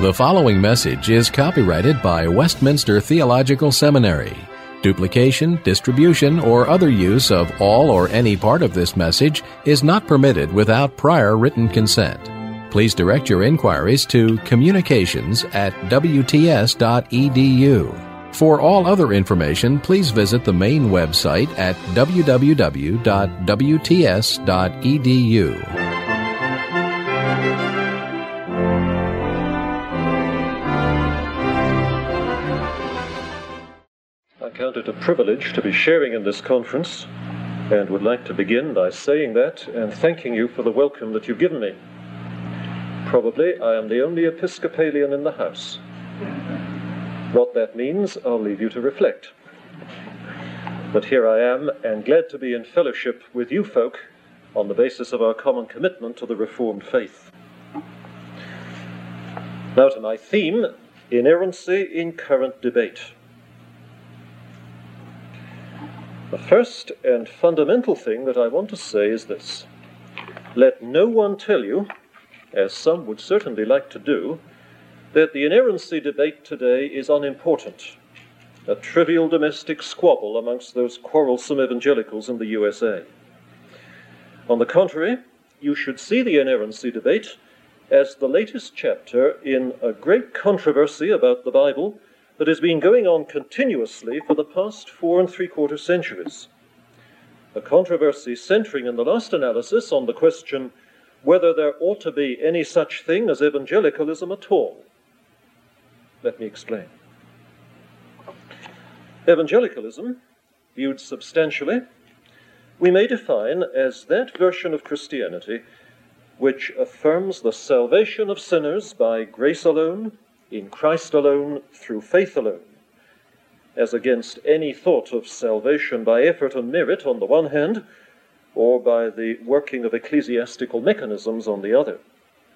The following message is copyrighted by Westminster Theological Seminary. Duplication, distribution, or other use of all or any part of this message is not permitted without prior written consent. Please direct your inquiries to communications@wts.edu. For all other information, please visit the main website at www.wts.edu. I count it a privilege to be sharing in this conference and would like to begin by saying that and thanking you for the welcome that you've given me. Probably I am the only Episcopalian in the house. What that means, I'll leave you to reflect. But here I am, and glad to be in fellowship with you folk on the basis of our common commitment to the Reformed faith. Now to my theme, inerrancy in current debate. The first and fundamental thing that I want to say is this. Let no one tell you, as some would certainly like to do, that the inerrancy debate today is unimportant, a trivial domestic squabble amongst those quarrelsome evangelicals in the USA. On the contrary, you should see the inerrancy debate as the latest chapter in a great controversy about the Bible that has been going on continuously for the past 4 3/4 centuries. A controversy centering in the last analysis on the question whether there ought to be any such thing as evangelicalism at all. Let me explain. Evangelicalism, viewed substantially, we may define as that version of Christianity which affirms the salvation of sinners by grace alone, in Christ alone, through faith alone, as against any thought of salvation by effort and merit on the one hand, or by the working of ecclesiastical mechanisms on the other.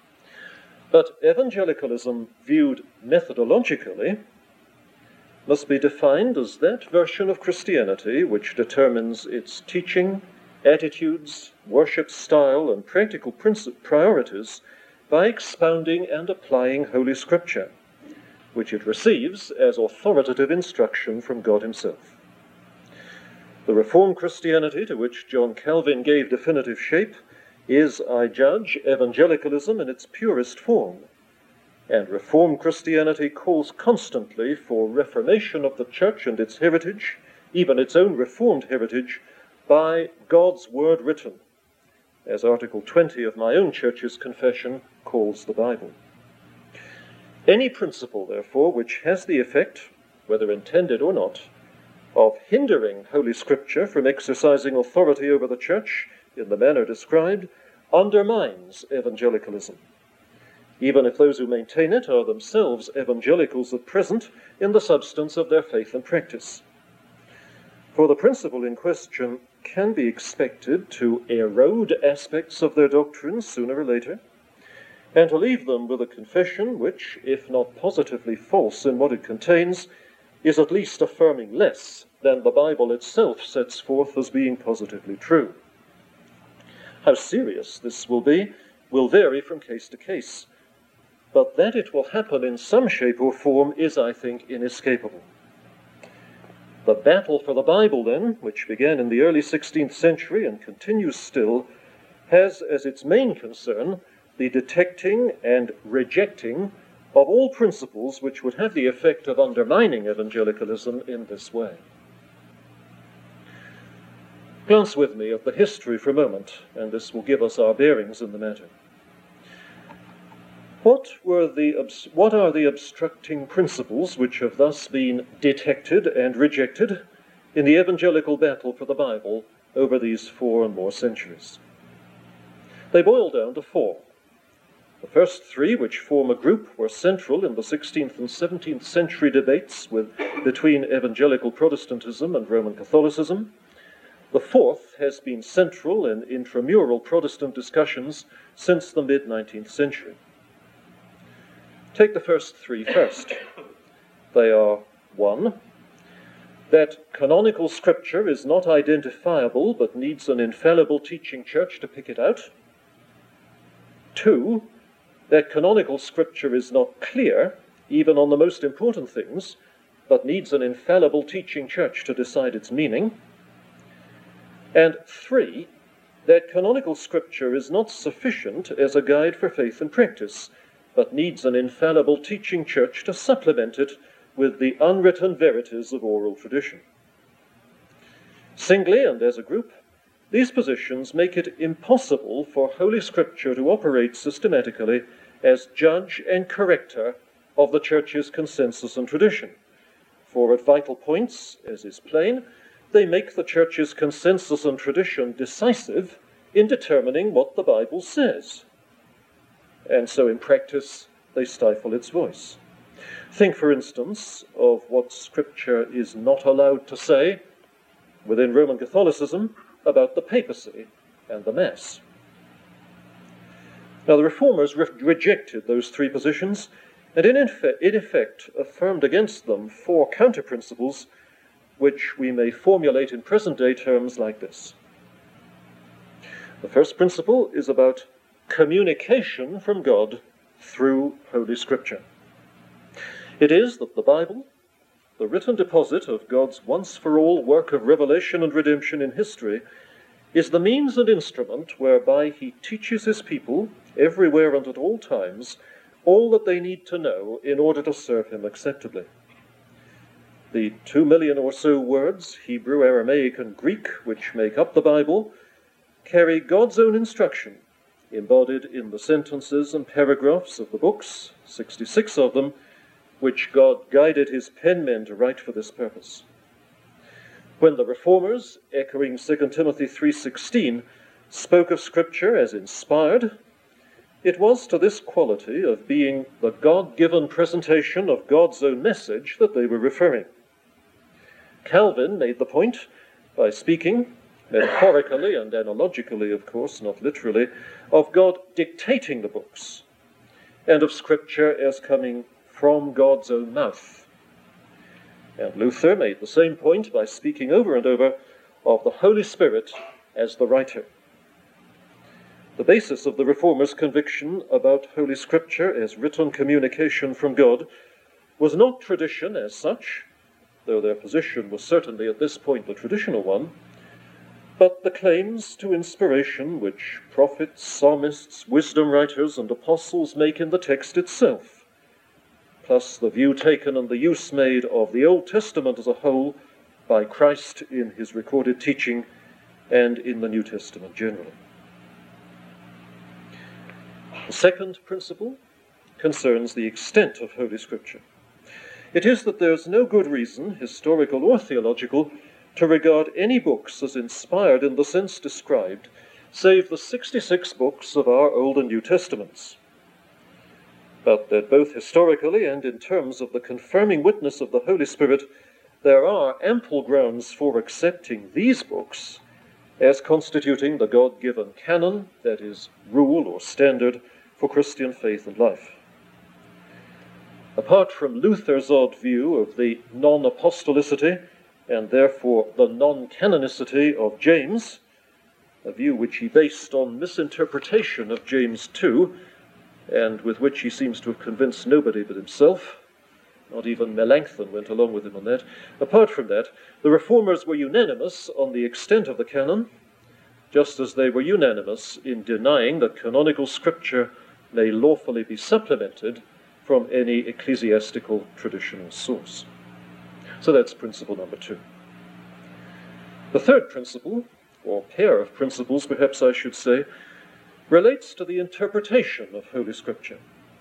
But evangelicalism, viewed methodologically, must be defined as that version of Christianity which determines its teaching, attitudes, worship style, and practical priorities by expounding and applying Holy Scripture, which it receives as authoritative instruction from God himself. The Reformed Christianity to which John Calvin gave definitive shape is, I judge, evangelicalism in its purest form, and Reformed Christianity calls constantly for reformation of the Church and its heritage, even its own Reformed heritage, by God's Word written, as Article 20 of my own church's confession calls the Bible. Any principle, therefore, which has the effect, whether intended or not, of hindering Holy Scripture from exercising authority over the Church in the manner described, undermines evangelicalism, even if those who maintain it are themselves evangelicals at present in the substance of their faith and practice. For the principle in question can be expected to erode aspects of their doctrines sooner or later, and to leave them with a confession which, if not positively false in what it contains, is at least affirming less than the Bible itself sets forth as being positively true. How serious this will be will vary from case to case, but that it will happen in some shape or form is, I think, inescapable. The battle for the Bible, then, which began in the early 16th century and continues still, has as its main concern the detecting and rejecting of all principles which would have the effect of undermining evangelicalism in this way. Glance with me at the history for a moment, and this will give us our bearings in the matter. What are the obstructing principles which have thus been detected and rejected in the evangelical battle for the Bible over these 4 and more centuries? They boil down to 4. The first 3, which form a group, were central in the 16th and 17th century debates between evangelical Protestantism and Roman Catholicism. The 4th has been central in intramural Protestant discussions since the mid-19th century. Take the first 3 first. They are 1, that canonical Scripture is not identifiable but needs an infallible teaching church to pick it out. 2, that canonical Scripture is not clear, even on the most important things, but needs an infallible teaching church to decide its meaning. And 3, that canonical Scripture is not sufficient as a guide for faith and practice, but needs an infallible teaching church to supplement it with the unwritten verities of oral tradition. Singly and as a group, these positions make it impossible for Holy Scripture to operate systematically as judge and corrector of the Church's consensus and tradition. For at vital points, as is plain, they make the Church's consensus and tradition decisive in determining what the Bible says. And so in practice, they stifle its voice. Think, for instance, of what Scripture is not allowed to say within Roman Catholicism about the papacy and the Mass. Now, the Reformers rejected those 3 positions, and in effect affirmed against them 4 counter-principles, which we may formulate in present-day terms like this. The first principle is about communication from God through Holy Scripture. It is that the Bible, the written deposit of God's once-for-all work of revelation and redemption in history, is the means and instrument whereby he teaches his people, everywhere and at all times, all that they need to know in order to serve him acceptably. The 2 million or so words, Hebrew, Aramaic, and Greek, which make up the Bible, carry God's own instruction, embodied in the sentences and paragraphs of the books, 66 of them, which God guided his penmen to write for this purpose. When the Reformers, echoing 2 Timothy 3:16, spoke of Scripture as inspired, it was to this quality of being the God-given presentation of God's own message that they were referring. Calvin made the point by speaking, metaphorically and analogically, of course, not literally, of God dictating the books, and of Scripture as coming from God's own mouth. And Luther made the same point by speaking over and over of the Holy Spirit as the writer. The basis of the Reformers' conviction about Holy Scripture as written communication from God was not tradition as such, though their position was certainly at this point the traditional one, but the claims to inspiration which prophets, psalmists, wisdom writers, and apostles make in the text itself, plus the view taken and the use made of the Old Testament as a whole by Christ in his recorded teaching and in the New Testament generally. The second principle concerns the extent of Holy Scripture. It is that there is no good reason, historical or theological, to regard any books as inspired in the sense described, save the 66 books of our Old and New Testaments. But that both historically and in terms of the confirming witness of the Holy Spirit, there are ample grounds for accepting these books as constituting the God-given canon, that is, rule or standard for Christian faith and life. Apart from Luther's odd view of the non-apostolicity and therefore the non-canonicity of James, a view which he based on misinterpretation of James 2, and with which he seems to have convinced nobody but himself. Not even Melanchthon went along with him on that. Apart from that, the Reformers were unanimous on the extent of the canon, just as they were unanimous in denying that canonical Scripture may lawfully be supplemented from any ecclesiastical traditional source. So that's principle number 2. The third principle, or pair of principles perhaps I should say, relates to the interpretation of Holy Scripture.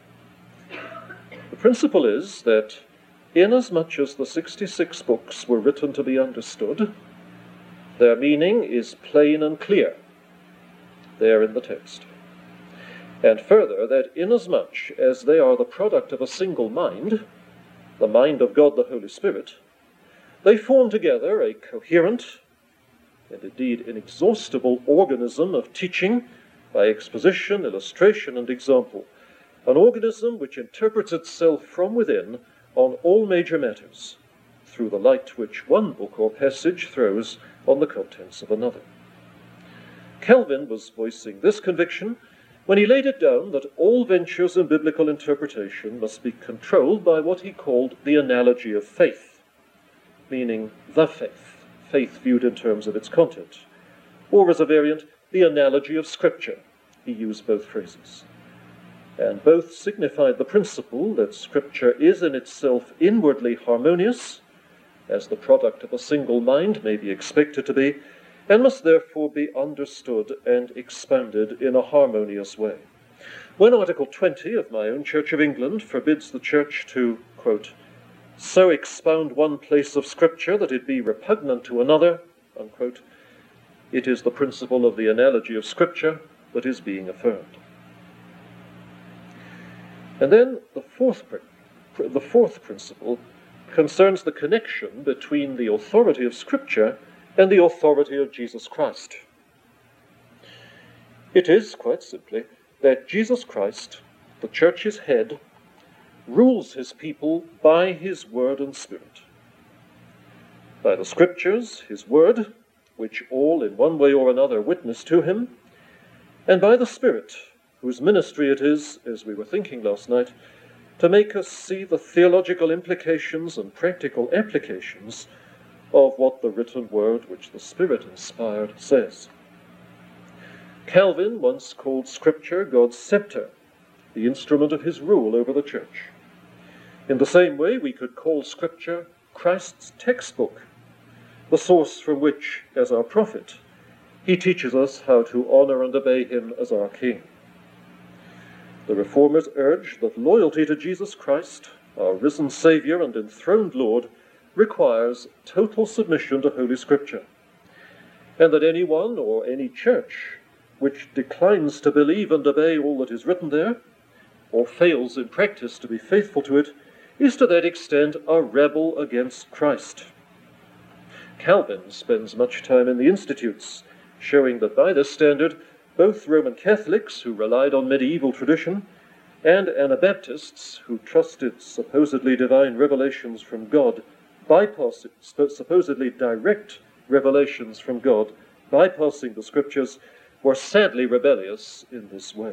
The principle is that inasmuch as the 66 books were written to be understood, their meaning is plain and clear there in the text. And further, that inasmuch as they are the product of a single mind, the mind of God the Holy Spirit, they form together a coherent and indeed inexhaustible organism of teaching by exposition, illustration, and example, an organism which interprets itself from within on all major matters through the light which one book or passage throws on the contents of another. Calvin was voicing this conviction when he laid it down that all ventures in biblical interpretation must be controlled by what he called the analogy of faith, meaning the faith, faith viewed in terms of its content, or as a variant, the analogy of Scripture. He used both phrases. And both signified the principle that Scripture is in itself inwardly harmonious, as the product of a single mind may be expected to be, and must therefore be understood and expounded in a harmonious way. When Article 20 of my own Church of England forbids the Church to, quote, so expound one place of Scripture that it be repugnant to another, unquote, it is the principle of the analogy of Scripture that is being affirmed. And then the fourth principle concerns the connection between the authority of Scripture and the authority of Jesus Christ. It is, quite simply, that Jesus Christ, the Church's head, rules his people by his word and Spirit. By the Scriptures, his word, which all in one way or another witness to him, and by the Spirit, whose ministry it is, as we were thinking last night, to make us see the theological implications and practical applications of what the written word, which the Spirit inspired, says. Calvin once called Scripture God's scepter, the instrument of his rule over the Church. In the same way, we could call Scripture Christ's textbook, the source from which, as our prophet, he teaches us how to honor and obey him as our King. The Reformers urge that loyalty to Jesus Christ, our risen Saviour and enthroned Lord, requires total submission to Holy Scripture, and that anyone or any church which declines to believe and obey all that is written there, or fails in practice to be faithful to it, is to that extent a rebel against Christ. Calvin spends much time in the Institutes, showing that by this standard, both Roman Catholics, who relied on medieval tradition, and Anabaptists, who trusted supposedly divine revelations from God, supposedly direct revelations from God, bypassing the Scriptures, were sadly rebellious in this way.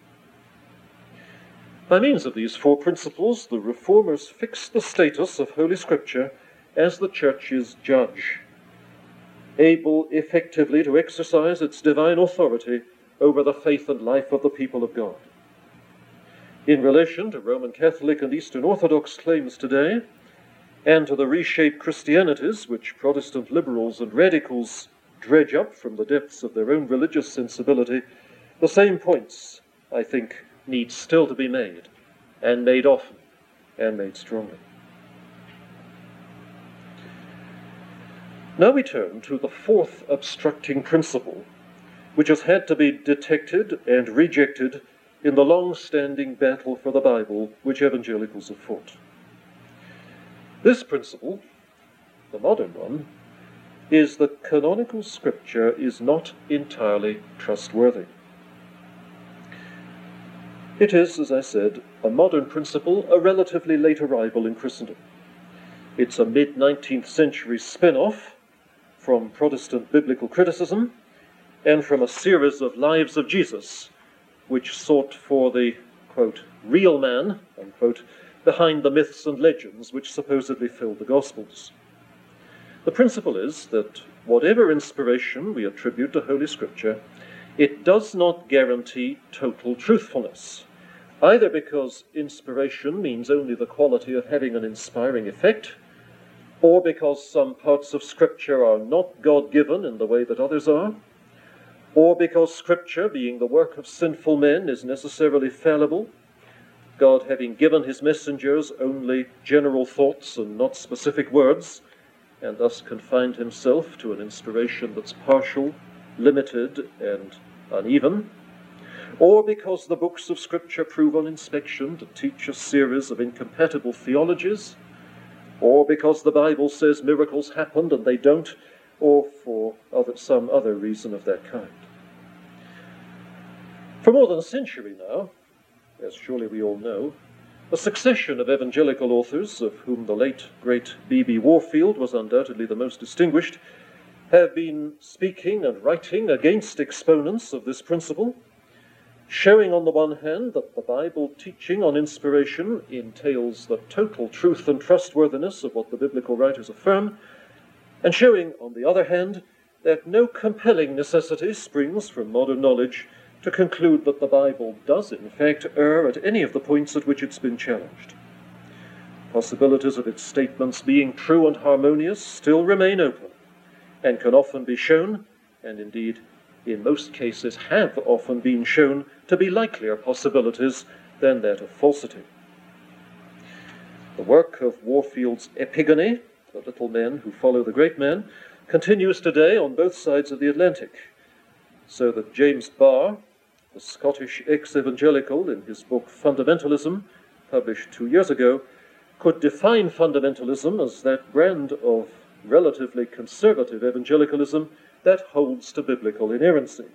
By means of these four principles, the Reformers fixed the status of Holy Scripture as the Church's judge, able effectively to exercise its divine authority over the faith and life of the people of God. In relation to Roman Catholic and Eastern Orthodox claims today, and to the reshaped Christianities which Protestant liberals and radicals dredge up from the depths of their own religious sensibility, the same points, I think, need still to be made, and made often, and made strongly. Now we turn to the fourth obstructing principle, which has had to be detected and rejected in the long-standing battle for the Bible which evangelicals have fought. This principle, the modern one, is that canonical Scripture is not entirely trustworthy. It is, as I said, a modern principle, a relatively late arrival in Christendom. It's a mid-19th century spin-off from Protestant biblical criticism and from a series of lives of Jesus, which sought for the, quote, real man, unquote, behind the myths and legends which supposedly filled the Gospels. The principle is that whatever inspiration we attribute to Holy Scripture, it does not guarantee total truthfulness, either because inspiration means only the quality of having an inspiring effect, or because some parts of Scripture are not God-given in the way that others are, or because Scripture, being the work of sinful men, is necessarily fallible, God having given his messengers only general thoughts and not specific words, and thus confined himself to an inspiration that's partial, limited, and uneven, or because the books of Scripture prove on inspection to teach a series of incompatible theologies, or because the Bible says miracles happened and they don't, or for some other reason of that kind. For more than a century now, as surely we all know, a succession of evangelical authors, of whom the late, great B.B. Warfield was undoubtedly the most distinguished, have been speaking and writing against exponents of this principle, showing on the one hand that the Bible teaching on inspiration entails the total truth and trustworthiness of what the biblical writers affirm, and showing on the other hand that no compelling necessity springs from modern knowledge to conclude that the Bible does in fact err at any of the points at which it's been challenged. Possibilities of its statements being true and harmonious still remain open, and can often be shown, and indeed in most cases have often been shown, to be likelier possibilities than that of falsity. The work of Warfield's Epigony, the little men who follow the great man, continues today on both sides of the Atlantic, so that James Barr, the Scottish ex-evangelical, in his book Fundamentalism, published 2 years ago, could define fundamentalism as that brand of relatively conservative evangelicalism that holds to biblical inerrancy.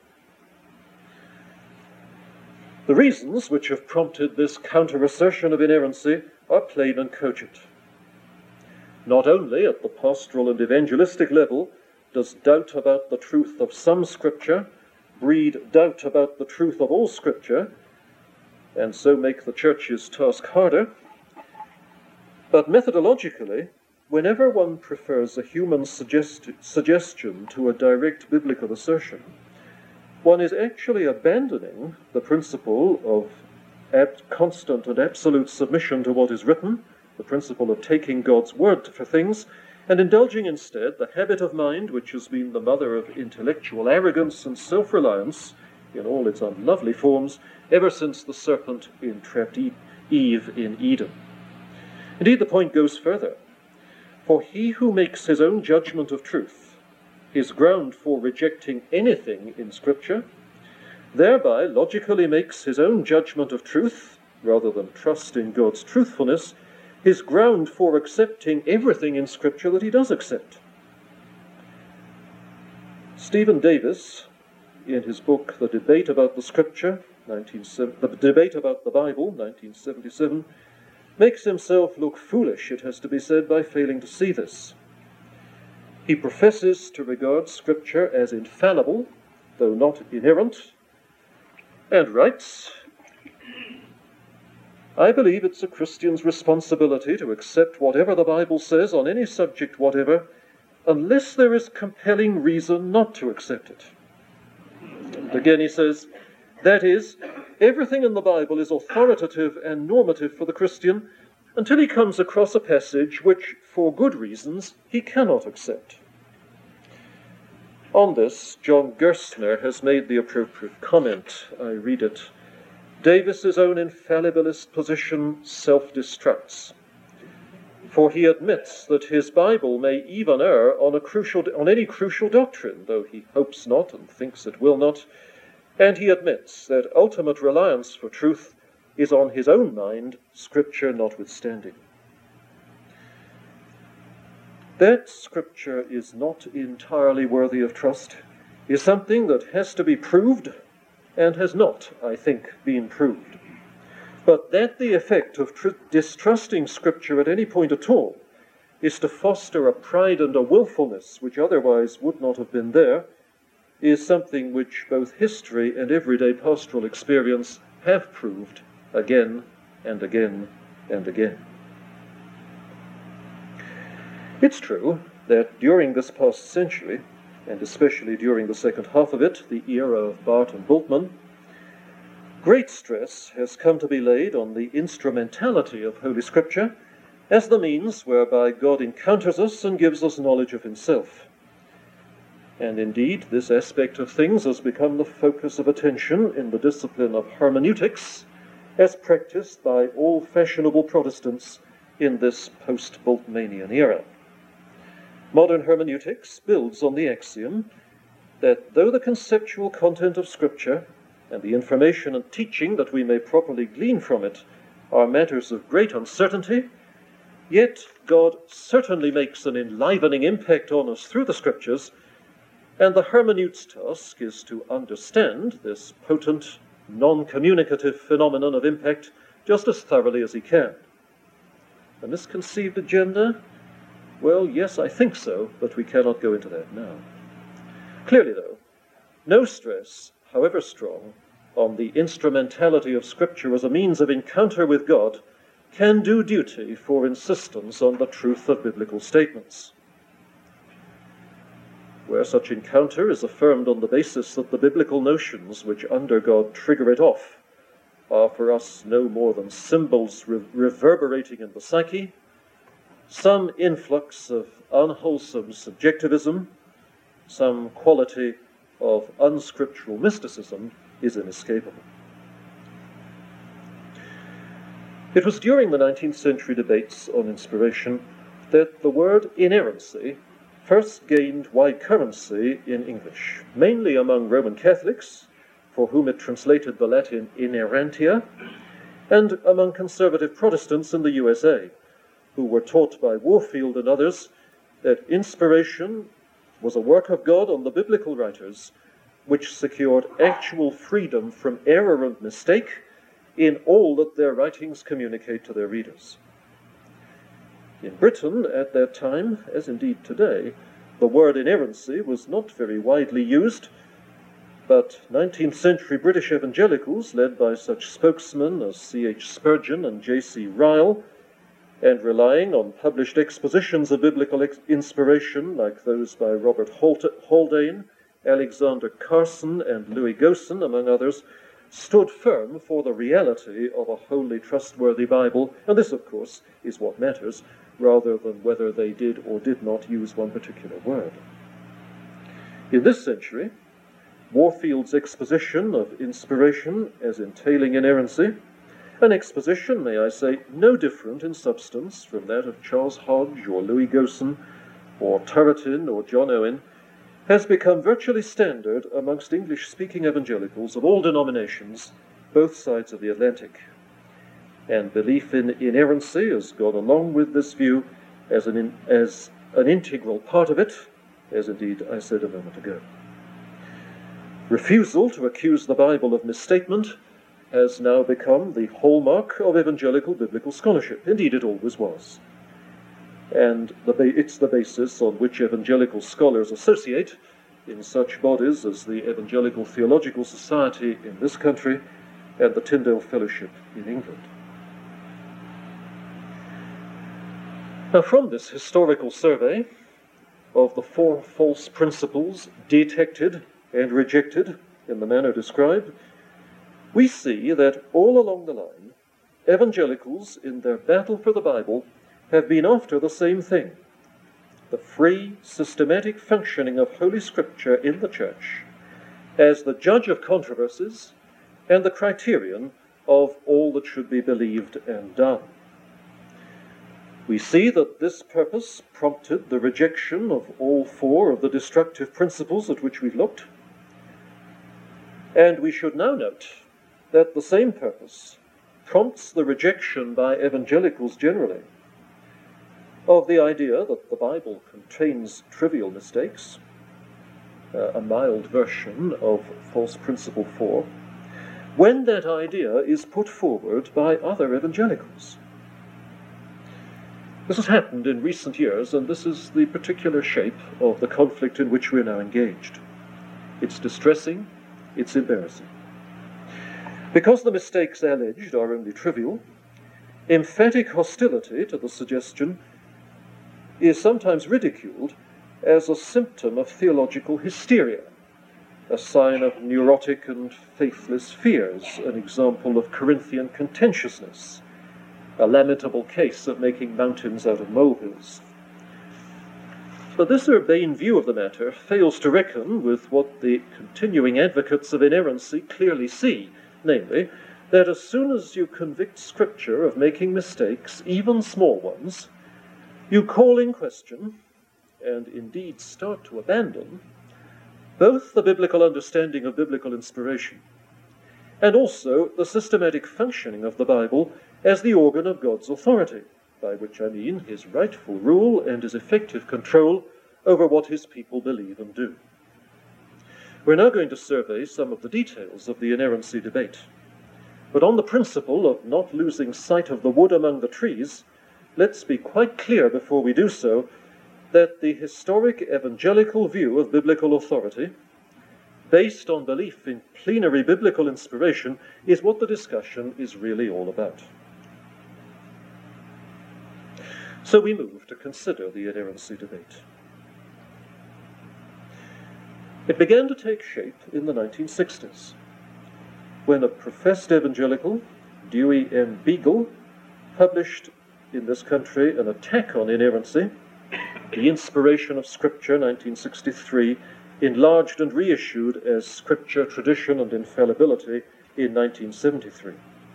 The reasons which have prompted this counter-assertion of inerrancy are plain and cogent. Not only at the pastoral and evangelistic level does doubt about the truth of some Scripture breed doubt about the truth of all Scripture, and so make the church's task harder, but methodologically, whenever one prefers a human suggestion to a direct biblical assertion, one is actually abandoning the principle of constant and absolute submission to what is written, the principle of taking God's word for things, and indulging instead the habit of mind which has been the mother of intellectual arrogance and self-reliance in all its unlovely forms ever since the serpent entrapped Eve in Eden. Indeed, the point goes further. For he who makes his own judgment of truth his ground for rejecting anything in Scripture, thereby logically makes his own judgment of truth, rather than trust in God's truthfulness, his ground for accepting everything in Scripture that he does accept. Stephen Davis, in his book The Debate About the Scripture, The Debate About the Bible, 1977, makes himself look foolish, it has to be said, by failing to see this. He professes to regard Scripture as infallible, though not inerrant, and writes, "I believe it's a Christian's responsibility to accept whatever the Bible says on any subject whatever, unless there is compelling reason not to accept it." And again he says, that is, everything in the Bible is authoritative and normative for the Christian until he comes across a passage which, for good reasons, he cannot accept. On this, John Gerstner has made the appropriate comment. I read it. Davis's own infallibilist position self-destructs, for he admits that his Bible may even err on any crucial doctrine, though he hopes not and thinks it will not, and he admits that ultimate reliance for truth is on his own mind, Scripture notwithstanding. That Scripture is not entirely worthy of trust is something that has to be proved and has not, I think, been proved. But that the effect of distrusting Scripture at any point at all is to foster a pride and a willfulness which otherwise would not have been there, is something which both history and everyday pastoral experience have proved again and again and again. It's true that during this past century, and especially during the second half of it, the era of Barth and Bultmann, great stress has come to be laid on the instrumentality of Holy Scripture as the means whereby God encounters us and gives us knowledge of himself. And indeed, this aspect of things has become the focus of attention in the discipline of hermeneutics, as practiced by all fashionable Protestants in this post-Bultmannian era. Modern hermeneutics builds on the axiom that though the conceptual content of Scripture and the information and teaching that we may properly glean from it are matters of great uncertainty, yet God certainly makes an enlivening impact on us through the Scriptures, and the hermeneute's task is to understand this potent, non-communicative phenomenon of impact just as thoroughly as he can. A misconceived agenda? Well, yes, I think so, but we cannot go into that now. Clearly, though, no stress, however strong, on the instrumentality of Scripture as a means of encounter with God can do duty for insistence on the truth of biblical statements. Where such encounter is affirmed on the basis that the biblical notions which under God trigger it off are for us no more than symbols reverberating in the psyche, some influx of unwholesome subjectivism, some quality of unscriptural mysticism is inescapable. It was during the 19th century debates on inspiration that the word inerrancy first gained wide currency in English, mainly among Roman Catholics, for whom it translated the Latin inerrantia, and among conservative Protestants in the USA, who were taught by Warfield and others that inspiration was a work of God on the biblical writers, which secured actual freedom from error and mistake in all that their writings communicate to their readers. In Britain at that time, as indeed today, the word inerrancy was not very widely used, but 19th century British evangelicals, led by such spokesmen as C.H. Spurgeon and J.C. Ryle, and relying on published expositions of biblical inspiration like those by Robert Haldane, Alexander Carson, and Louis Gosen, among others, stood firm for the reality of a wholly trustworthy Bible, and this, of course, is what matters, rather than whether they did or did not use one particular word. In this century, Warfield's exposition of inspiration as entailing inerrancy, an exposition, may I say, no different in substance from that of Charles Hodge or Louis Gosen or Turretin or John Owen, has become virtually standard amongst English-speaking evangelicals of all denominations, both sides of the Atlantic. And belief in inerrancy has gone along with this view as an integral part of it, as indeed I said a moment ago. Refusal to accuse the Bible of misstatement has now become the hallmark of evangelical biblical scholarship. Indeed, it always was. And it's the basis on which evangelical scholars associate in such bodies as the Evangelical Theological Society in this country and the Tyndale Fellowship in England. Now, from this historical survey of the 4 false principles detected and rejected in the manner described, we see that all along the line, evangelicals in their battle for the Bible have been after the same thing: the free, systematic functioning of Holy Scripture in the Church as the judge of controversies and the criterion of all that should be believed and done. We see that this purpose prompted the rejection of all 4 of the destructive principles at which we've looked, and we should now note that the same purpose prompts the rejection by evangelicals generally of the idea that the Bible contains trivial mistakes, a mild version of false principle 4, when that idea is put forward by other evangelicals. This has happened in recent years, and this is the particular shape of the conflict in which we are now engaged. It's distressing, it's embarrassing. Because the mistakes alleged are only trivial, emphatic hostility to the suggestion is sometimes ridiculed as a symptom of theological hysteria, a sign of neurotic and faithless fears, an example of Corinthian contentiousness, a lamentable case of making mountains out of molehills. But this urbane view of the matter fails to reckon with what the continuing advocates of inerrancy clearly see, namely, that as soon as you convict Scripture of making mistakes, even small ones, you call in question, and indeed start to abandon, both the biblical understanding of biblical inspiration and also the systematic functioning of the Bible as the organ of God's authority, by which I mean his rightful rule and his effective control over what his people believe and do. We're now going to survey some of the details of the inerrancy debate. But on the principle of not losing sight of the wood among the trees, let's be quite clear before we do so that the historic evangelical view of biblical authority based on belief in plenary biblical inspiration, is what the discussion is really all about. So we move to consider the inerrancy debate. It began to take shape in the 1960s, when a professed evangelical, Dewey M. Beagle, published in this country an attack on inerrancy, The Inspiration of Scripture, 1963, enlarged and reissued as Scripture, Tradition, and Infallibility in 1973.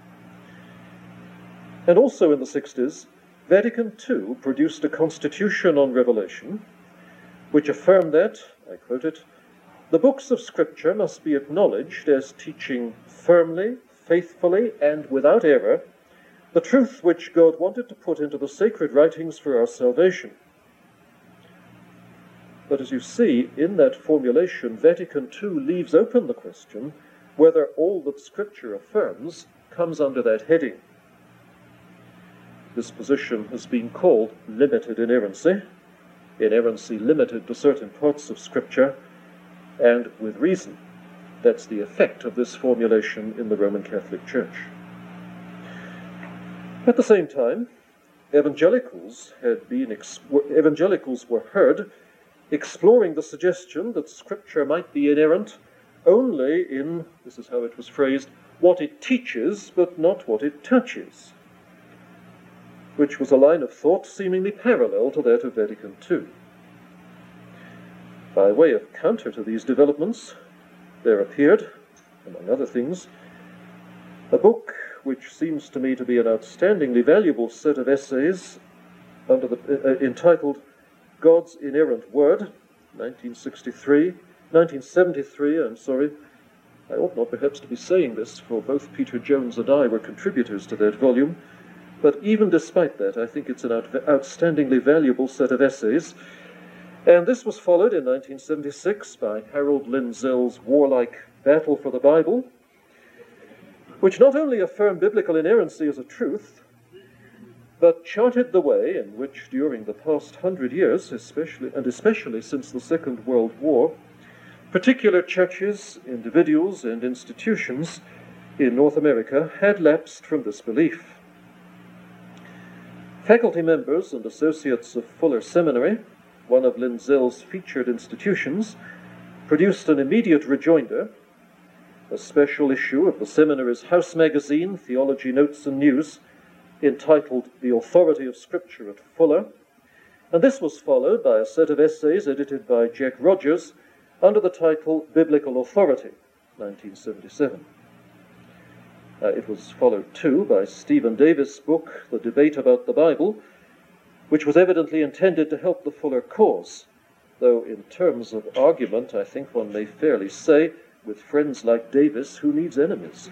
And also in the 60s, Vatican II produced a Constitution on Revelation, which affirmed that, I quote it, "The books of Scripture must be acknowledged as teaching firmly, faithfully, and without error the truth which God wanted to put into the sacred writings for our salvation." But as you see, in that formulation, Vatican II leaves open the question whether all that Scripture affirms comes under that heading. This position has been called limited inerrancy limited to certain parts of Scripture, and with reason. That's the effect of this formulation in the Roman Catholic Church. At the same time, evangelicals were heard exploring the suggestion that Scripture might be inerrant only in, this is how it was phrased, what it teaches but not what it touches, which was a line of thought seemingly parallel to that of Vatican II. By way of counter to these developments, there appeared, among other things, a book which seems to me to be an outstandingly valuable set of essays entitled God's Inerrant Word, 1973, I ought not perhaps to be saying this, for both Peter Jones and I were contributors to that volume, but even despite that, I think it's an outstandingly valuable set of essays. And this was followed in 1976 by Harold Lindsell's warlike Battle for the Bible, which not only affirmed biblical inerrancy as a truth, but charted the way in which during the past 100 years, especially since the Second World War, particular churches, individuals, and institutions in North America had lapsed from this belief. Faculty members and associates of Fuller Seminary, one of Lindsell's featured institutions, produced an immediate rejoinder, a special issue of the seminary's house magazine, Theology Notes and News, entitled The Authority of Scripture at Fuller, and this was followed by a set of essays edited by Jack Rogers under the title Biblical Authority, 1977. It was followed too by Stephen Davis' book, The Debate About the Bible, which was evidently intended to help the Fuller cause, though in terms of argument, I think one may fairly say, with friends like Davis, who needs enemies?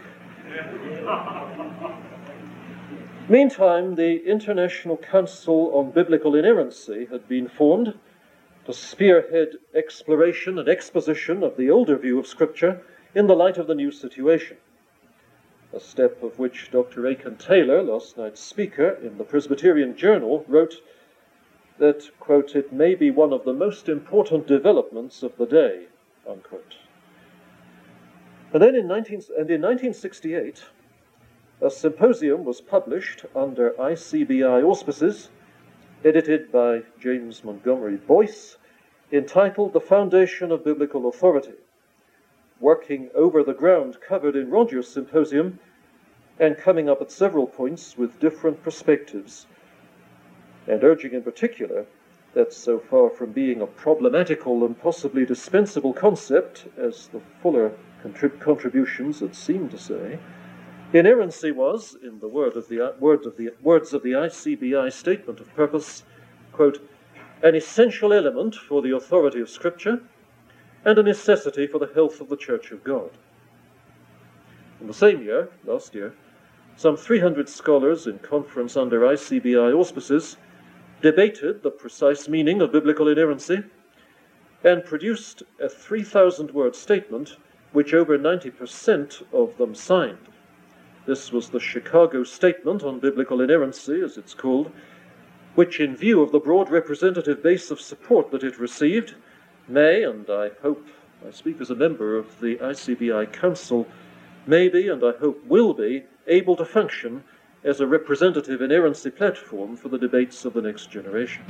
Meantime, the International Council on Biblical Inerrancy had been formed to spearhead exploration and exposition of the older view of Scripture in the light of the new situation, a step of which Dr. Aiken Taylor, last night's speaker, in the Presbyterian Journal, wrote that, quote, "it may be one of the most important developments of the day," unquote. And then in 1968, a symposium was published under ICBI auspices, edited by James Montgomery Boyce, entitled The Foundation of Biblical Authority, working over the ground covered in Rogers' symposium and coming up at several points with different perspectives, and urging in particular that so far from being a problematical and possibly dispensable concept, as the Fuller contributions had seemed to say, inerrancy was, in the words of the ICBI statement of purpose, quote, "an essential element for the authority of Scripture and a necessity for the health of the Church of God." In the same year, last year, some 300 scholars in conference under ICBI auspices debated the precise meaning of biblical inerrancy and produced a 3,000-word statement which over 90% of them signed. This was the Chicago Statement on Biblical Inerrancy, as it's called, which, in view of the broad representative base of support that it received, may, and I hope I speak as a member of the ICBI Council, may be, and I hope will be, able to function as a representative inerrancy platform for the debates of the next generation.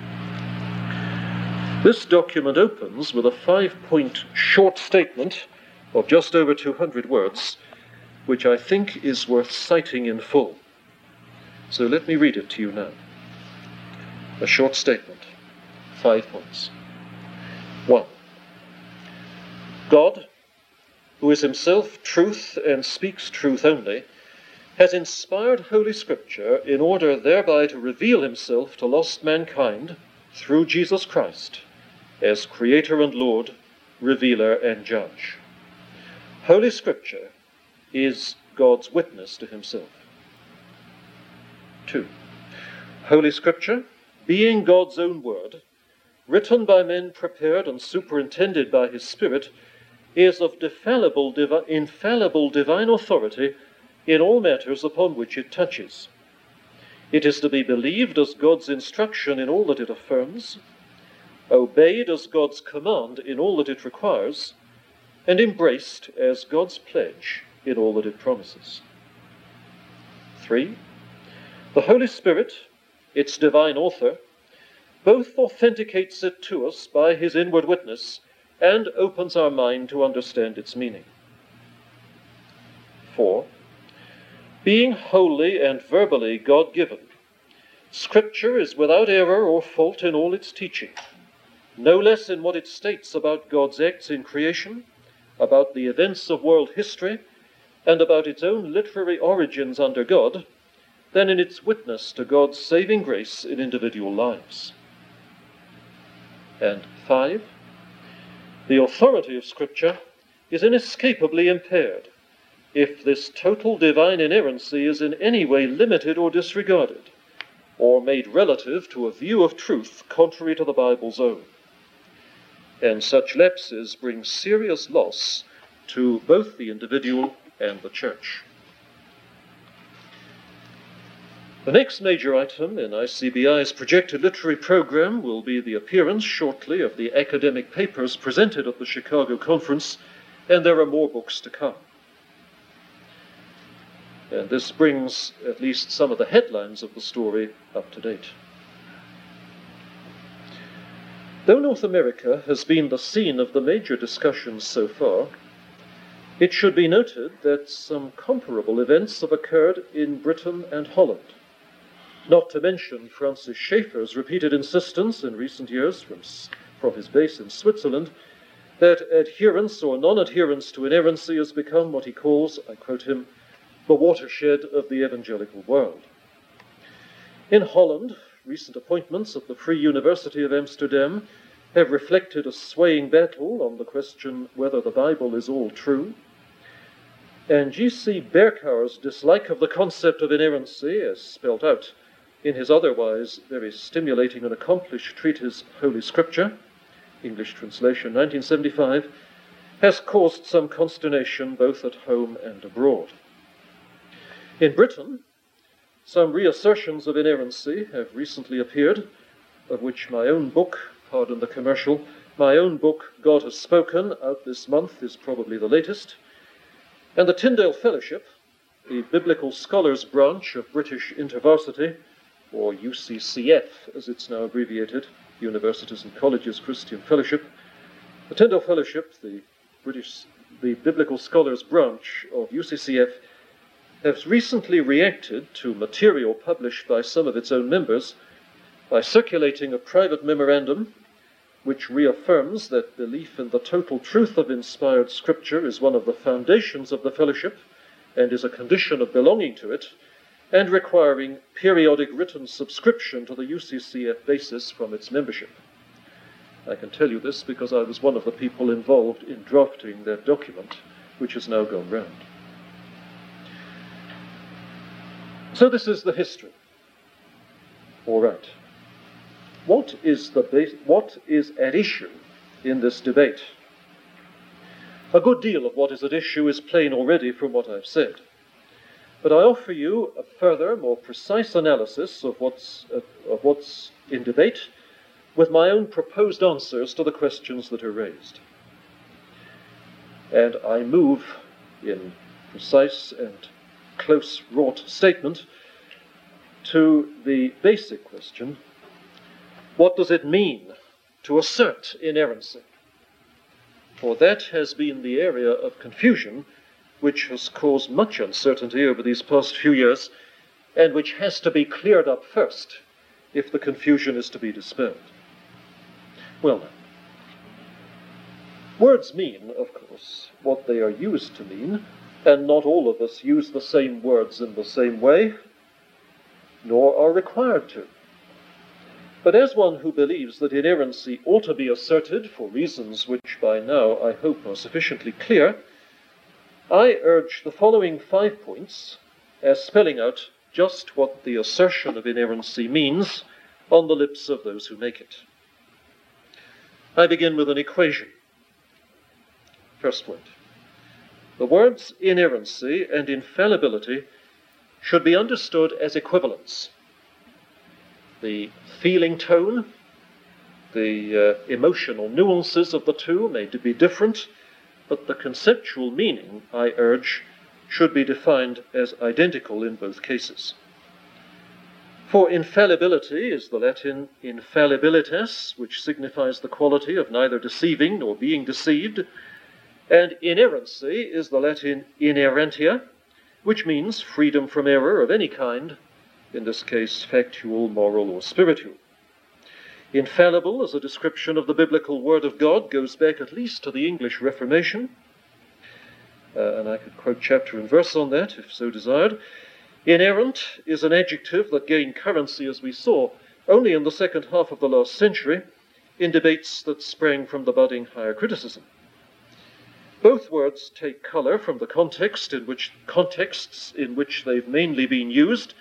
This document opens with a 5-point short statement of just over 200 words, which I think is worth citing in full. So let me read it to you now. A short statement, 5 points. 1. God, who is himself truth and speaks truth only, has inspired Holy Scripture in order thereby to reveal himself to lost mankind through Jesus Christ as Creator and Lord, Revealer and Judge. Holy Scripture is God's witness to himself. 2. Holy Scripture, being God's own word, written by men prepared and superintended by his Spirit, is of infallible divine authority in all matters upon which it touches. It is to be believed as God's instruction in all that it affirms, obeyed as God's command in all that it requires, and embraced as God's pledge in all that it promises. 3. The Holy Spirit, its divine author, both authenticates it to us by his inward witness and opens our mind to understand its meaning. 4. Being wholly and verbally God-given, Scripture is without error or fault in all its teaching, no less in what it states about God's acts in creation, about the events of world history, and about its own literary origins under God, than in its witness to God's saving grace in individual lives. And 5. The authority of Scripture is inescapably impaired if this total divine inerrancy is in any way limited or disregarded, or made relative to a view of truth contrary to the Bible's own. And such lapses bring serious loss to both the individual and the church. The next major item in ICBI's projected literary program will be the appearance shortly of the academic papers presented at the Chicago Conference, and there are more books to come. And this brings at least some of the headlines of the story up to date. Though North America has been the scene of the major discussions so far, it should be noted that some comparable events have occurred in Britain and Holland, not to mention Francis Schaeffer's repeated insistence in recent years from his base in Switzerland that adherence or non-adherence to inerrancy has become what he calls, I quote him, the watershed of the evangelical world. In Holland, recent appointments at the Free University of Amsterdam have reflected a swaying battle on the question whether the Bible is all true. And G.C. Berkouwer's dislike of the concept of inerrancy, as spelt out in his otherwise very stimulating and accomplished treatise Holy Scripture, English translation 1975, has caused some consternation both at home and abroad. In Britain, some reassertions of inerrancy have recently appeared, of which my own book, pardon the commercial, my own book, God Has Spoken, out this month, is probably the latest. And the Tyndale Fellowship, the Biblical Scholars branch of British InterVarsity, or UCCF as it's now abbreviated, Universities and Colleges Christian Fellowship, the Tyndale Fellowship, the Biblical Scholars branch of UCCF, has recently reacted to material published by some of its own members by circulating a private memorandum which reaffirms that belief in the total truth of inspired Scripture is one of the foundations of the fellowship and is a condition of belonging to it, and requiring periodic written subscription to the UCCF basis from its membership. I can tell you this because I was one of the people involved in drafting that document, which has now gone round. So this is the history. All right. What is at issue in this debate? A good deal of what is at issue is plain already from what I've said. But I offer you a further, more precise analysis of what's in debate with my own proposed answers to the questions that are raised. And I move in precise and close wrought statement to the basic question: what does it mean to assert inerrancy? For that has been the area of confusion which has caused much uncertainty over these past few years, and which has to be cleared up first if the confusion is to be dispelled. Well then, words mean, of course, what they are used to mean, and not all of us use the same words in the same way, nor are required to. But as one who believes that inerrancy ought to be asserted for reasons which by now I hope are sufficiently clear, I urge the following 5 points as spelling out just what the assertion of inerrancy means on the lips of those who make it. I begin with an equation. First point: the words inerrancy and infallibility should be understood as equivalents. The feeling tone, the emotional nuances of the two may be different, but the conceptual meaning, I urge, should be defined as identical in both cases. For infallibility is the Latin infallibilitas, which signifies the quality of neither deceiving nor being deceived, and inerrancy is the Latin inerrantia, which means freedom from error of any kind, in this case factual, moral, or spiritual. Infallible as a description of the biblical Word of God goes back at least to the English Reformation, and I could quote chapter and verse on that if so desired. Inerrant is an adjective that gained currency, as we saw, only in the second half of the last century in debates that sprang from the budding higher criticism. Both words take color from the contexts in which they've mainly been used,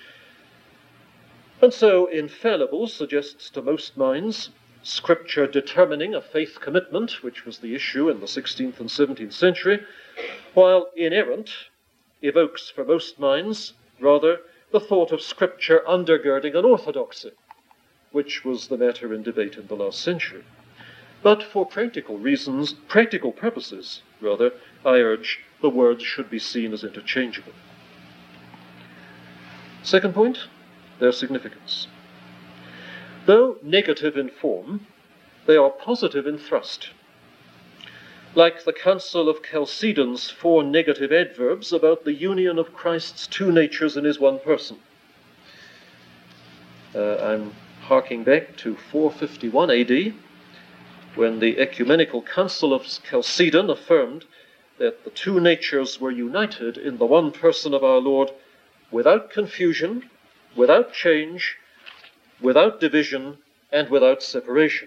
and so infallible suggests to most minds Scripture determining a faith commitment, which was the issue in the 16th and 17th century, while inerrant evokes for most minds rather the thought of Scripture undergirding an orthodoxy, which was the matter in debate in the last century. But for practical purposes, I urge the words should be seen as interchangeable. Second point: their significance. Though negative in form, they are positive in thrust. Like the Council of Chalcedon's 4 negative adverbs about the union of Christ's 2 natures in his one person. I'm harking back to 451 AD, when the Ecumenical Council of Chalcedon affirmed that the 2 natures were united in the one person of our Lord without confusion, without change, without division, and without separation.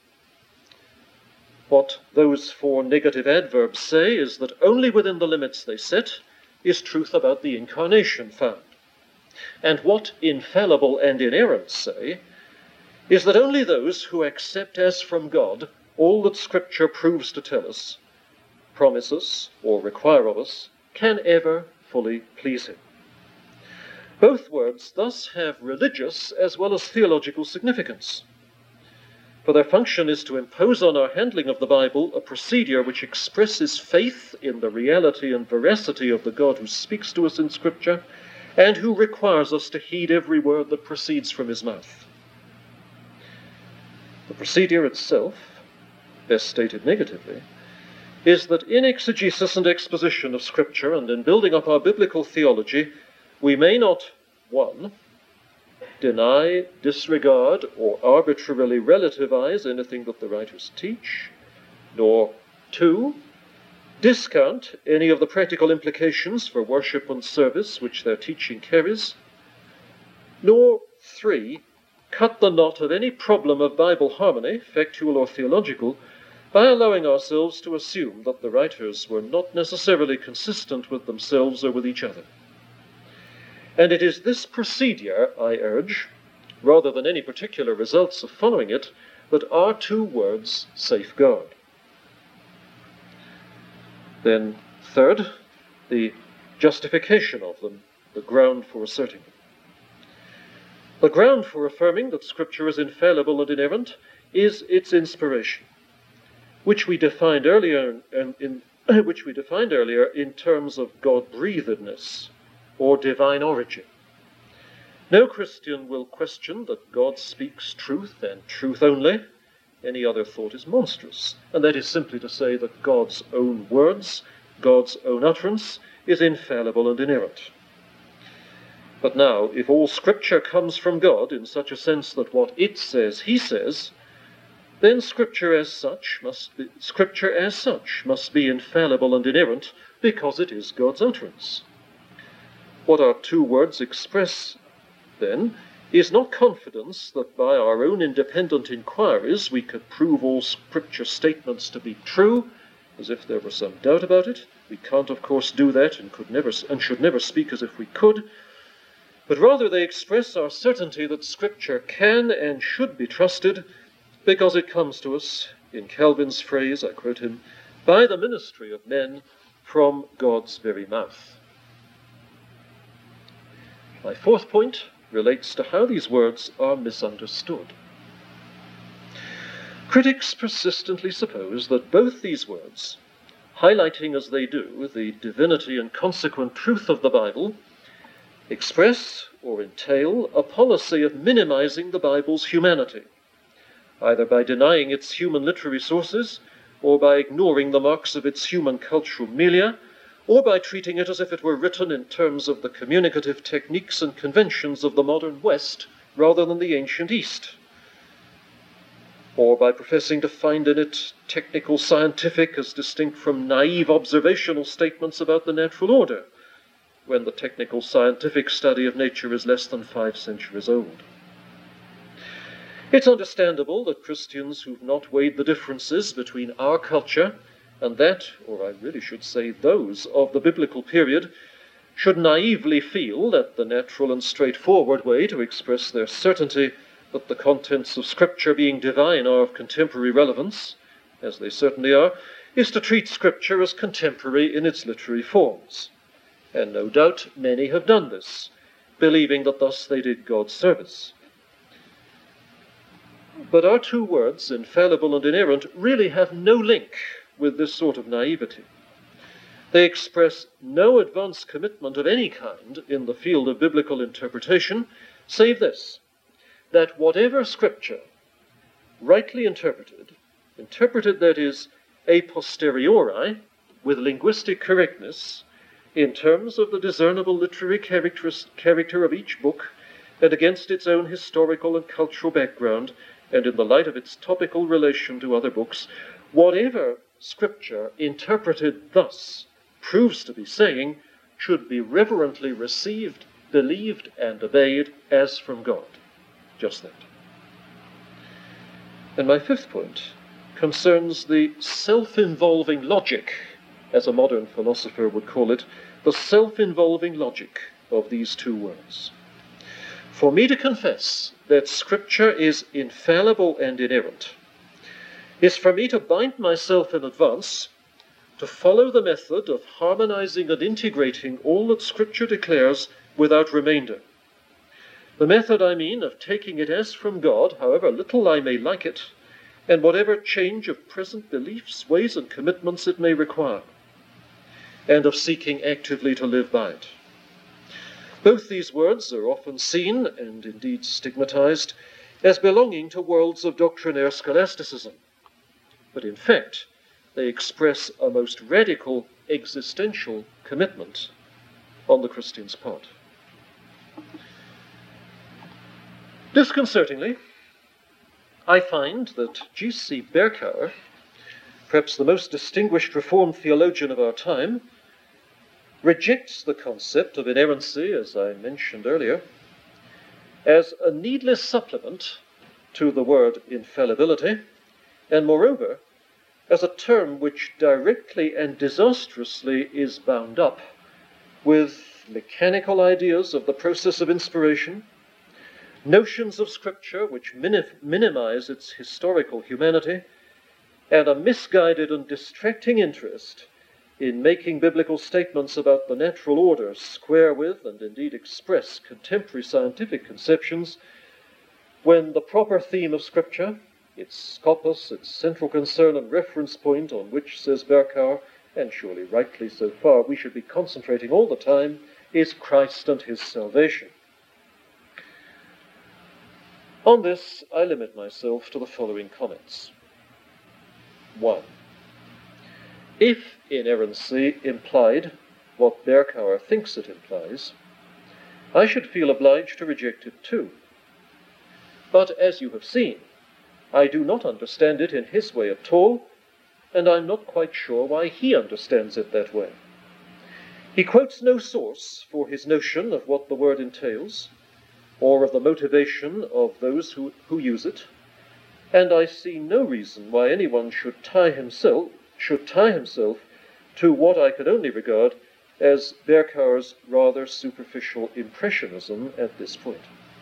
What those 4 negative adverbs say is that only within the limits they set is truth about the incarnation found. And what infallible and inerrant say is that only those who accept as from God all that Scripture proves to tell us, promise us, or require of us, can ever fully please him. Both words thus have religious as well as theological significance, for their function is to impose on our handling of the Bible a procedure which expresses faith in the reality and veracity of the God who speaks to us in Scripture and who requires us to heed every word that proceeds from his mouth. The procedure itself, best stated negatively, is that in exegesis and exposition of Scripture and in building up our biblical theology, we may not, 1, deny, disregard, or arbitrarily relativize anything that the writers teach, nor 2, discount any of the practical implications for worship and service which their teaching carries, nor 3, cut the knot of any problem of Bible harmony, factual or theological, by allowing ourselves to assume that the writers were not necessarily consistent with themselves or with each other. And it is this procedure, I urge, rather than any particular results of following it, that our 2 words safeguard. Then, third, the justification of them, the ground for asserting them. The ground for affirming that Scripture is infallible and inerrant is its inspiration, which we defined earlier in which we defined earlier in terms of God-breathedness or divine origin. No Christian will question that God speaks truth and truth only. Any other thought is monstrous, and that is simply to say that God's own words, God's own utterance, is infallible and inerrant. But now, if all Scripture comes from God in such a sense that what it says, he says, then Scripture as such must be infallible and inerrant because it is God's utterance. What our two words express, then, is not confidence that by our own independent inquiries we could prove all Scripture statements to be true, as if there were some doubt about it. We can't, of course, do that and should never speak as if we could. But rather they express our certainty that Scripture can and should be trusted because it comes to us, in Calvin's phrase, I quote him, by the ministry of men from God's very mouth. My fourth point relates to how these words are misunderstood. Critics persistently suppose that both these words, highlighting as they do the divinity and consequent truth of the Bible, express or entail a policy of minimizing the Bible's humanity, either by denying its human literary sources, or by ignoring the marks of its human cultural milieu, or by treating it as if it were written in terms of the communicative techniques and conventions of the modern West rather than the ancient East, or by professing to find in it technical scientific as distinct from naive observational statements about the natural order, when the technical scientific study of nature is less than 5 centuries old. It's understandable that Christians who've not weighed the differences between our culture and that, or I really should say those, of the biblical period, should naively feel that the natural and straightforward way to express their certainty that the contents of Scripture being divine are of contemporary relevance, as they certainly are, is to treat Scripture as contemporary in its literary forms. And no doubt many have done this, believing that thus they did God's service. But our two words, infallible and inerrant, really have no link with this sort of naivety. They express no advance commitment of any kind in the field of biblical interpretation, save this, that whatever Scripture, rightly interpreted that is, a posteriori, with linguistic correctness, in terms of the discernible literary character of each book, and against its own historical and cultural background, and in the light of its topical relation to other books, whatever Scripture interpreted thus proves to be saying should be reverently received, believed, and obeyed as from God. Just that. And my fifth point concerns the self-involving logic, as a modern philosopher would call it, the self-involving logic of these two words. For me to confess that Scripture is infallible and inerrant is for me to bind myself in advance to follow the method of harmonizing and integrating all that Scripture declares without remainder. The method, I mean, of taking it as from God, however little I may like it, and whatever change of present beliefs, ways, and commitments it may require, and of seeking actively to live by it. Both these words are often seen, and indeed stigmatized, as belonging to worlds of doctrinaire scholasticism. But in fact, they express a most radical existential commitment on the Christian's part. Disconcertingly, I find that G.C. Berkouwer, perhaps the most distinguished Reformed theologian of our time, rejects the concept of inerrancy, as I mentioned earlier, as a needless supplement to the word infallibility, and moreover, as a term which directly and disastrously is bound up with mechanical ideas of the process of inspiration, notions of Scripture which minimize its historical humanity, and a misguided and distracting interest in making biblical statements about the natural order square with and indeed express contemporary scientific conceptions, when the proper theme of Scripture, its scopus, its central concern and reference point on which, says Berkouwer, and surely rightly so far, we should be concentrating all the time, is Christ and his salvation. On this, I limit myself to the following comments. 1. If inerrancy implied what Berkouwer thinks it implies, I should feel obliged to reject it too. But as you have seen, I do not understand it in his way at all, and I'm not quite sure why he understands it that way. He quotes no source for his notion of what the word entails, or of the motivation of those who use it, and I see no reason why anyone should tie himself to what I could only regard as Berkouwer's rather superficial impressionism at this point.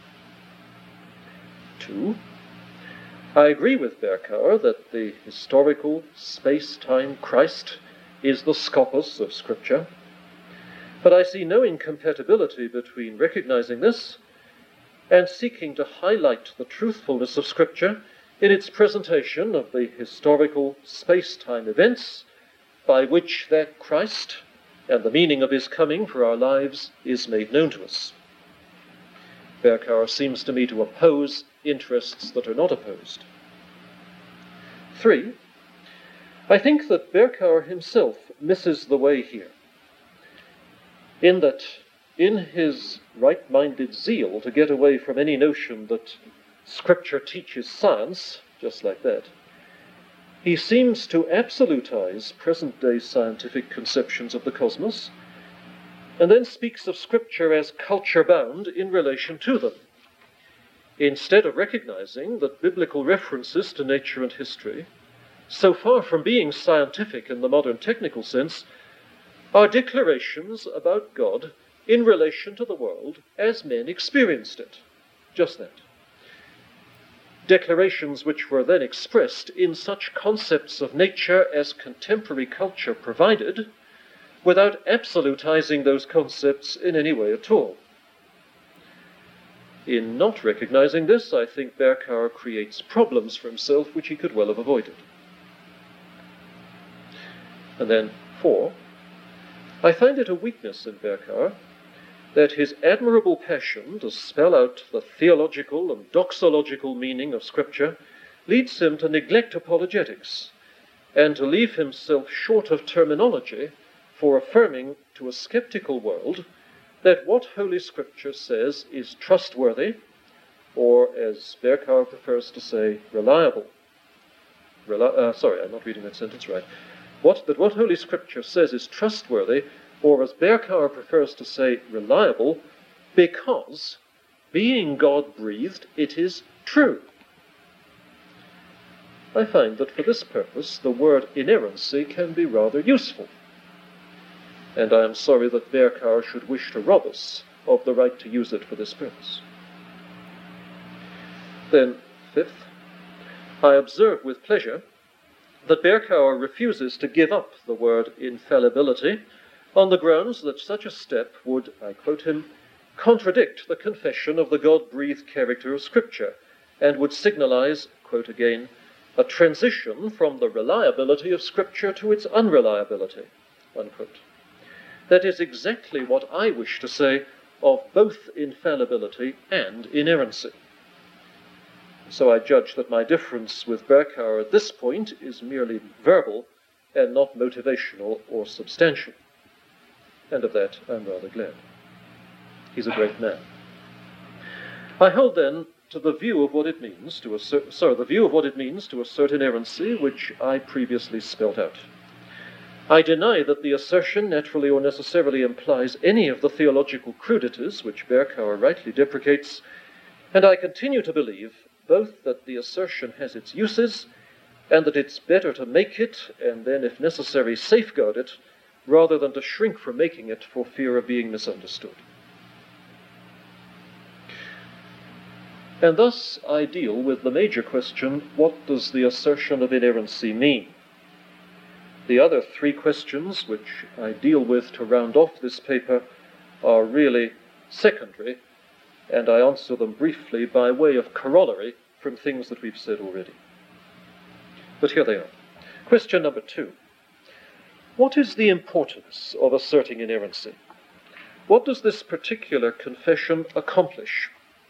2. I agree with Berkouwer that the historical space-time Christ is the scopus of Scripture, but I see no incompatibility between recognizing this and seeking to highlight the truthfulness of Scripture in its presentation of the historical space-time events by which that Christ and the meaning of his coming for our lives is made known to us. Berkouwer seems to me to oppose interests that are not opposed. 3. I think that Berkouwer himself misses the way here, in that in his right-minded zeal to get away from any notion that Scripture teaches science, just like that, he seems to absolutize present-day scientific conceptions of the cosmos, and then speaks of Scripture as culture-bound in relation to them, instead of recognizing that biblical references to nature and history, so far from being scientific in the modern technical sense, are declarations about God in relation to the world as men experienced it. Just that. Declarations which were then expressed in such concepts of nature as contemporary culture provided, without absolutizing those concepts in any way at all. In not recognizing this, I think Berkouwer creates problems for himself which he could well have avoided. And then 4, I find it a weakness in Berkouwer that his admirable passion to spell out the theological and doxological meaning of Scripture leads him to neglect apologetics and to leave himself short of terminology for affirming to a skeptical world that what Holy Scripture says is trustworthy, or as Berkouwer prefers to say, reliable. I'm not reading that sentence right. That what Holy Scripture says is trustworthy, or as Berkouwer prefers to say, reliable, because, being God-breathed, it is true. I find that for this purpose the word inerrancy can be rather useful, and I am sorry that Berkouwer should wish to rob us of the right to use it for this purpose. Then, 5th, I observe with pleasure that Berkouwer refuses to give up the word infallibility on the grounds that such a step would, I quote him, contradict the confession of the God-breathed character of Scripture, and would signalize, quote again, a transition from the reliability of Scripture to its unreliability, unquote. That is exactly what I wish to say of both infallibility and inerrancy. So I judge that my difference with Berkouwer at this point is merely verbal and not motivational or substantial. And of that I'm rather glad. He's a great man. I hold then to the view of what it means to assert inerrancy, which I previously spelt out. I deny that the assertion naturally or necessarily implies any of the theological crudities which Berkouwer rightly deprecates, and I continue to believe both that the assertion has its uses and that it's better to make it and then, if necessary, safeguard it, rather than to shrink from making it for fear of being misunderstood. And thus I deal with the major question, what does the assertion of inerrancy mean? The other 3 questions which I deal with to round off this paper are really secondary, and I answer them briefly by way of corollary from things that we've said already. But here they are. Question number 2. What is the importance of asserting inerrancy? What does this particular confession accomplish?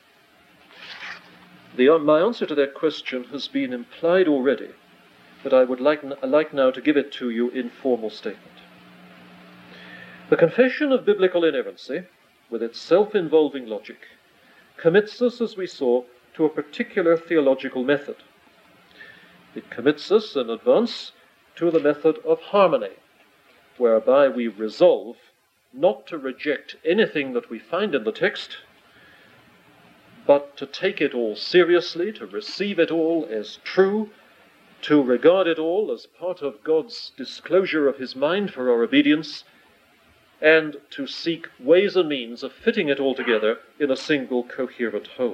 My answer to that question has been implied already, but I would like now to give it to you in formal statement. The confession of biblical inerrancy, with its self-involving logic, commits us, as we saw, to a particular theological method. It commits us, in advance, to the method of harmony, whereby we resolve not to reject anything that we find in the text, but to take it all seriously, to receive it all as true, to regard it all as part of God's disclosure of his mind for our obedience, and to seek ways and means of fitting it all together in a single coherent whole.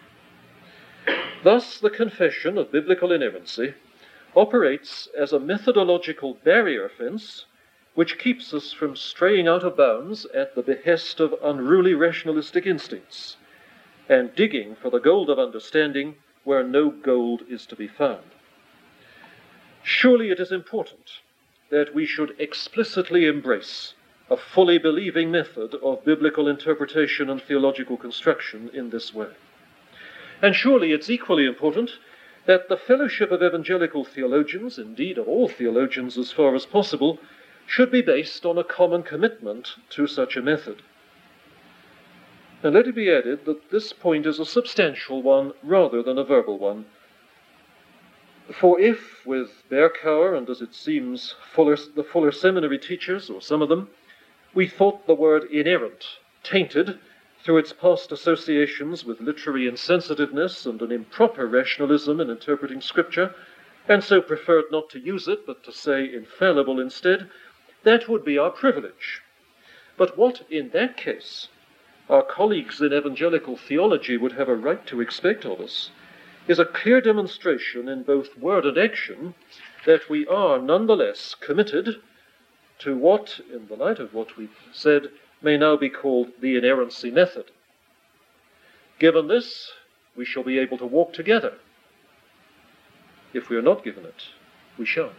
Thus, the confession of biblical inerrancy operates as a methodological barrier fence which keeps us from straying out of bounds at the behest of unruly rationalistic instincts and digging for the gold of understanding where no gold is to be found. Surely it is important that we should explicitly embrace a fully believing method of biblical interpretation and theological construction in this way. And surely it's equally important that the fellowship of evangelical theologians, indeed of all theologians as far as possible, should be based on a common commitment to such a method. And let it be added that this point is a substantial one rather than a verbal one. For if, with Berkouwer and, as it seems, the Fuller Seminary teachers, or some of them, we thought the word inerrant tainted through its past associations with literary insensitiveness and an improper rationalism in interpreting Scripture, and so preferred not to use it, but to say infallible instead, that would be our privilege. But what, in that case, our colleagues in evangelical theology would have a right to expect of us is a clear demonstration in both word and action that we are nonetheless committed to what, in the light of what we've said, may now be called the inerrancy method. Given this, we shall be able to walk together. If we are not given it, we shan't.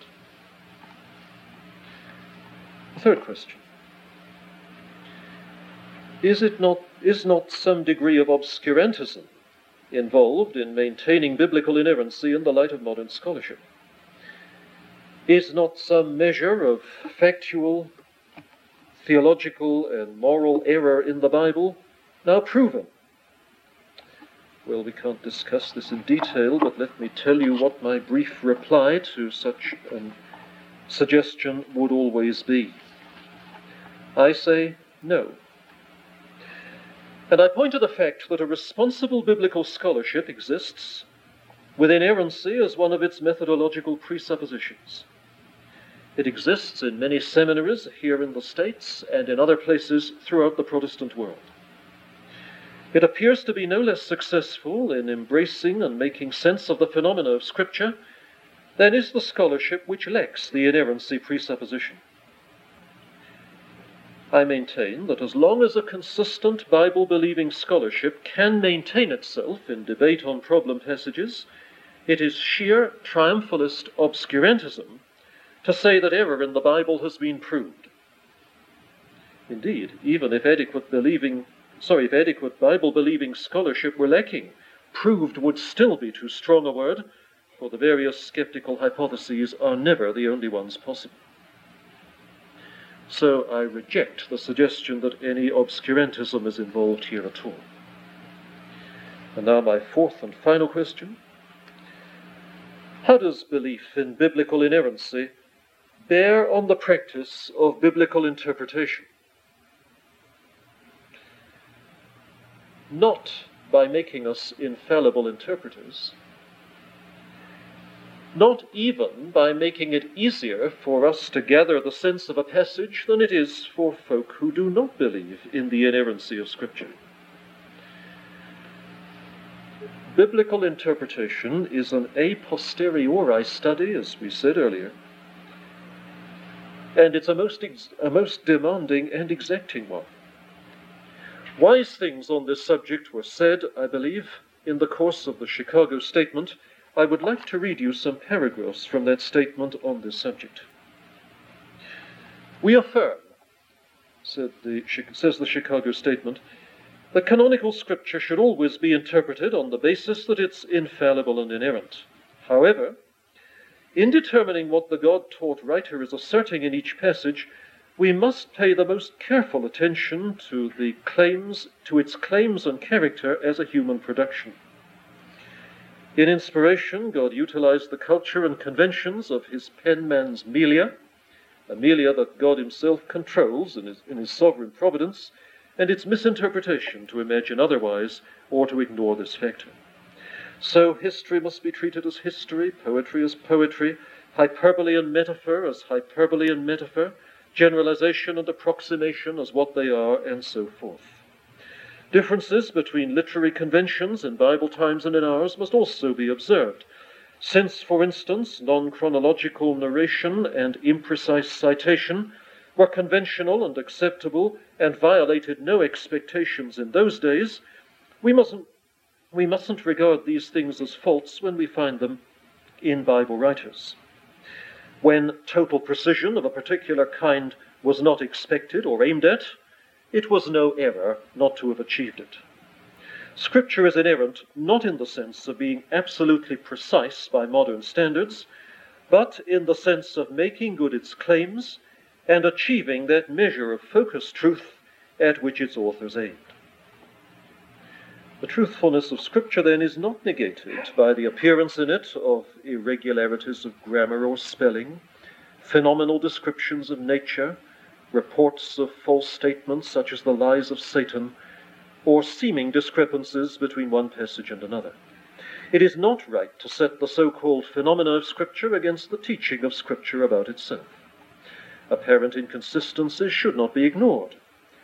The third question. Is not some degree of obscurantism involved in maintaining biblical inerrancy in the light of modern scholarship? Is not some measure of factual, theological, and moral error in the Bible now proven? Well, we can't discuss this in detail, but let me tell you what my brief reply to such a suggestion would always be. I say no. And I point to the fact that a responsible biblical scholarship exists with inerrancy as one of its methodological presuppositions. It exists in many seminaries here in the States and in other places throughout the Protestant world. It appears to be no less successful in embracing and making sense of the phenomena of Scripture than is the scholarship which lacks the inerrancy presupposition. I maintain that as long as a consistent Bible-believing scholarship can maintain itself in debate on problem passages, it is sheer triumphalist obscurantism to say that error in the Bible has been proved. Indeed, even if adequate Bible-believing scholarship were lacking, proved would still be too strong a word, for the various skeptical hypotheses are never the only ones possible. So I reject the suggestion that any obscurantism is involved here at all. And now my fourth and final question. How does belief in biblical inerrancy bear on the practice of biblical interpretation? Not by making us infallible interpreters, not even by making it easier for us to gather the sense of a passage than it is for folk who do not believe in the inerrancy of Scripture. Biblical interpretation is an a posteriori study, as we said earlier, and it's a most demanding and exacting one. Wise things on this subject were said, I believe, in the course of the Chicago Statement. I would like to read you some paragraphs from that statement on this subject. We affirm, says the Chicago Statement, that canonical scripture should always be interpreted on the basis that it's infallible and inerrant. However, in determining what the God-taught writer is asserting in each passage, we must pay the most careful attention to its claims and character as a human production. In inspiration, God utilized the culture and conventions of his penman's melia, a melia that God himself controls in his sovereign providence, and its misinterpretation to imagine otherwise or to ignore this factor. So history must be treated as history, poetry as poetry, hyperbole and metaphor as hyperbole and metaphor, generalization and approximation as what they are, and so forth. Differences between literary conventions in Bible times and in ours must also be observed, since, for instance, non-chronological narration and imprecise citation were conventional and acceptable and violated no expectations in those days. We mustn't regard these things as faults when we find them in Bible writers. When total precision of a particular kind was not expected or aimed at, it was no error not to have achieved it. Scripture is inerrant not in the sense of being absolutely precise by modern standards, but in the sense of making good its claims and achieving that measure of focused truth at which its authors aimed. The truthfulness of Scripture, then, is not negated by the appearance in it of irregularities of grammar or spelling, phenomenal descriptions of nature, reports of false statements such as the lies of Satan, or seeming discrepancies between one passage and another. It is not right to set the so-called phenomena of Scripture against the teaching of Scripture about itself. Apparent inconsistencies should not be ignored.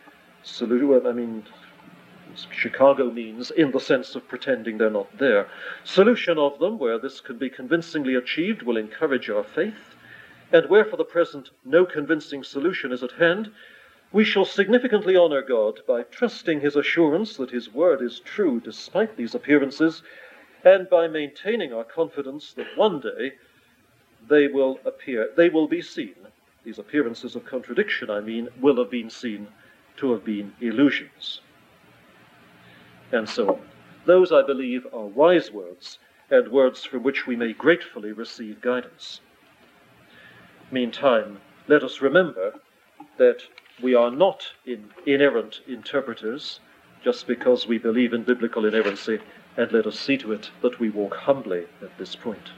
Chicago means in the sense of pretending they're not there. Solution of them, where this can be convincingly achieved, will encourage our faith, and where for the present no convincing solution is at hand, we shall significantly honor God by trusting his assurance that his word is true despite these appearances, and by maintaining our confidence that one day they will be seen, these appearances of contradiction, will have been seen to have been illusions. And so on. Those, I believe, are wise words, and words from which we may gratefully receive guidance. Meantime, let us remember that we are not inerrant interpreters just because we believe in biblical inerrancy, and let us see to it that we walk humbly at this point.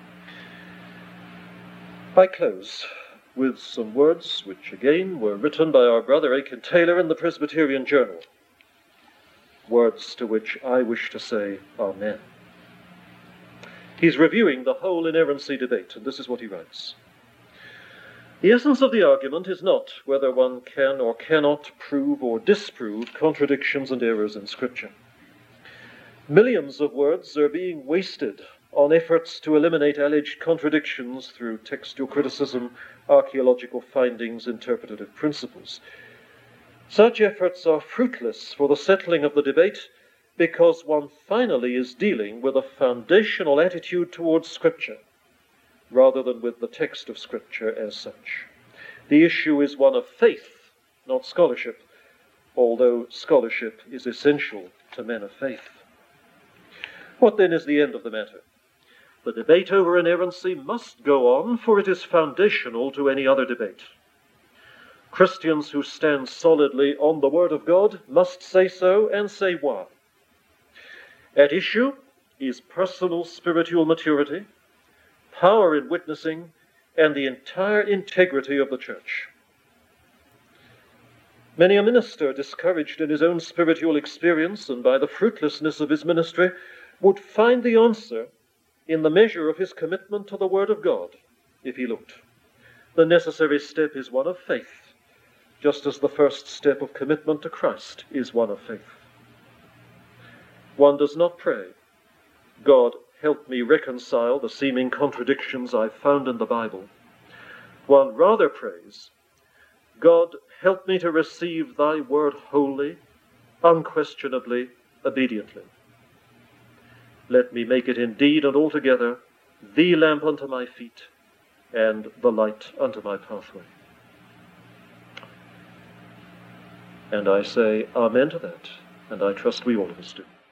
I close with some words which, again, were written by our brother Aiken Taylor in the Presbyterian Journal. Words to which I wish to say Amen. He's reviewing the whole inerrancy debate, and this is what he writes. The essence of the argument is not whether one can or cannot prove or disprove contradictions and errors in Scripture. Millions of words are being wasted on efforts to eliminate alleged contradictions through textual criticism, archaeological findings, interpretative principles. Such efforts are fruitless for the settling of the debate because one finally is dealing with a foundational attitude towards Scripture rather than with the text of Scripture as such. The issue is one of faith, not scholarship, although scholarship is essential to men of faith. What then is the end of the matter? The debate over inerrancy must go on, for it is foundational to any other debate. Christians who stand solidly on the Word of God must say so and say why. At issue is personal spiritual maturity, power in witnessing, and the entire integrity of the church. Many a minister, discouraged in his own spiritual experience and by the fruitlessness of his ministry, would find the answer in the measure of his commitment to the Word of God, if he looked. The necessary step is one of faith, just as the first step of commitment to Christ is one of faith. One does not pray, God, help me reconcile the seeming contradictions I've found in the Bible. One rather prays, God, help me to receive thy word wholly, unquestionably, obediently. Let me make it indeed and altogether the lamp unto my feet and the light unto my pathway. And I say amen to that, and I trust we all of us do.